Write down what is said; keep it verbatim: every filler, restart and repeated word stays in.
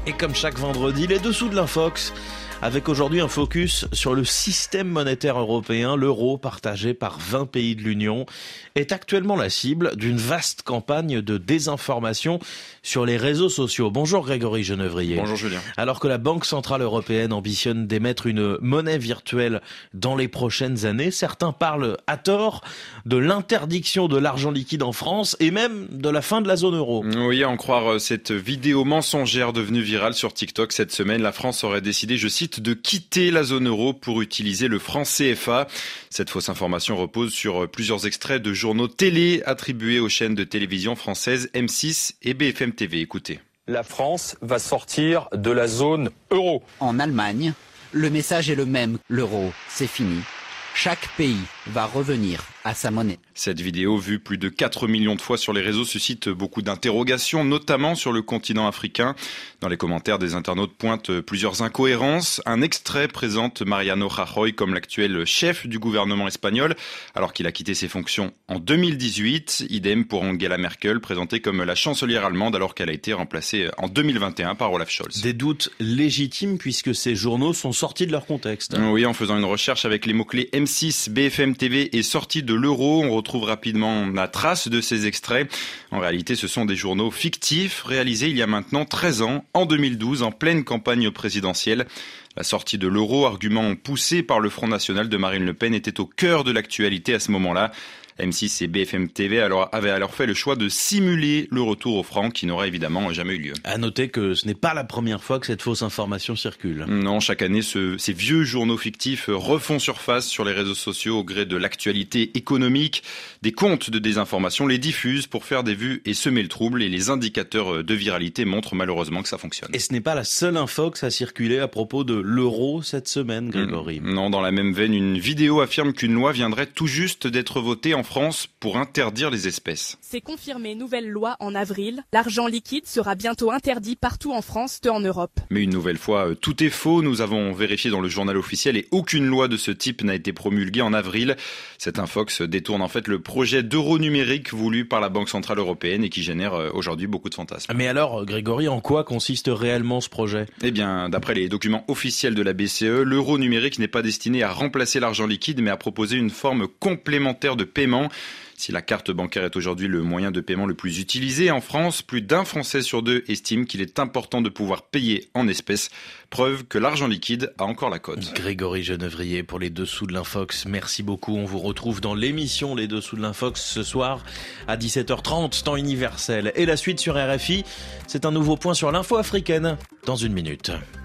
Et comme chaque vendredi, les dessous de l'Infox, avec aujourd'hui un focus sur le système monétaire européen. L'euro, partagé par vingt pays de l'Union, est actuellement la cible d'une vaste campagne de désinformation sur les réseaux sociaux. Bonjour Grégory Genevrier. Bonjour Julien. Alors que la Banque Centrale Européenne ambitionne d'émettre une monnaie virtuelle dans les prochaines années, certains parlent à tort de l'interdiction de l'argent liquide en France et même de la fin de la zone euro. Oui, à en croire cette vidéo mensongère devenue virale sur TikTok cette semaine, la France aurait décidé, je cite, de quitter la zone euro pour utiliser le franc C F A. Cette fausse information repose sur plusieurs extraits de journaux télé attribués aux chaînes de télévision françaises M six et B F M T V. Écoutez. La France va sortir de la zone euro. En Allemagne, le message est le même. L'euro, c'est fini. Chaque pays va revenir à sa monnaie. Cette vidéo, vue plus de quatre millions de fois sur les réseaux, suscite beaucoup d'interrogations, notamment sur le continent africain. Dans les commentaires, des internautes pointent plusieurs incohérences. Un extrait présente Mariano Rajoy comme l'actuel chef du gouvernement espagnol, alors qu'il a quitté ses fonctions en deux mille dix-huit. Idem pour Angela Merkel, présentée comme la chancelière allemande, alors qu'elle a été remplacée en deux mille vingt et un par Olaf Scholz. Des doutes légitimes puisque ces journaux sont sortis de leur contexte. Oui, en faisant une recherche avec les mots-clés M six, B F M T V et sortie de l'euro, on retrouve rapidement la trace de ces extraits. En réalité, ce sont des journaux fictifs réalisés il y a maintenant treize ans, en deux mille douze, en pleine campagne présidentielle. La sortie de l'euro, argument poussé par le Front National de Marine Le Pen, était au cœur de l'actualité à ce moment-là. M six et B F M T V alors, avaient alors fait le choix de simuler le retour au franc qui n'aurait évidemment jamais eu lieu. À noter que ce n'est pas la première fois que cette fausse information circule. Non, chaque année, ce, ces vieux journaux fictifs refont surface sur les réseaux sociaux au gré de l'actualité économique. Des comptes de désinformation les diffusent pour faire des vues et semer le trouble. Et les indicateurs de viralité montrent malheureusement que ça fonctionne. Et ce n'est pas la seule infox à circuler à propos de l'euro cette semaine, Grégory. Mmh. Non, dans la même veine, une vidéo affirme qu'une loi viendrait tout juste d'être votée en France pour interdire les espèces. C'est confirmé, nouvelle loi en avril. L'argent liquide sera bientôt interdit partout en France et en Europe. Mais une nouvelle fois, tout est faux. Nous avons vérifié dans le journal officiel et aucune loi de ce type n'a été promulguée en avril. Cette infox détourne en fait le projet d'euro numérique voulu par la Banque Centrale Européenne et qui génère aujourd'hui beaucoup de fantasmes. Mais alors, Grégory, en quoi consiste réellement ce projet ? Eh bien, d'après les documents officiels de la B C E, l'euro numérique n'est pas destiné à remplacer l'argent liquide, mais à proposer une forme complémentaire de paiement. Si la carte bancaire est aujourd'hui le moyen de paiement le plus utilisé en France, plus d'un Français sur deux estime qu'il est important de pouvoir payer en espèces. Preuve que l'argent liquide a encore la cote. Grégory Genevrier pour les dessous de l'Infox. Merci beaucoup. On vous retrouve dans l'émission Les Dessous de l'Infox ce soir à dix-sept heures trente, temps universel. Et la suite sur R F I, c'est un nouveau point sur l'info africaine dans une minute.